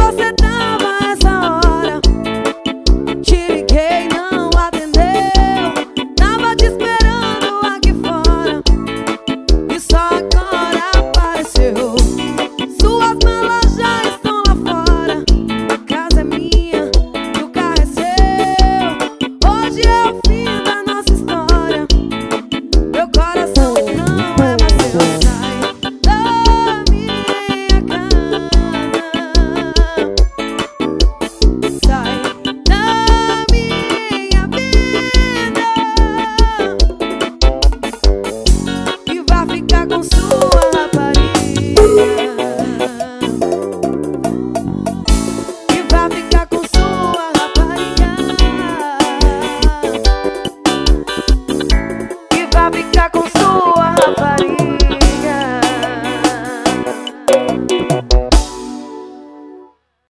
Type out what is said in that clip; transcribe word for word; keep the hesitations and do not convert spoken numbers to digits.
você tava essa hora? Te liguei, não atendeu. Tava te esperando aqui fora e só agora apareceu. Suas malas já estão lá fora. A casa é minha e o carro é seu. Hoje é o fim da nossa história. Meu coração não é mais seu. Sai da minha vida. E vai ficar com sua rapariga. E vai ficar com sua rapariga. E vai ficar com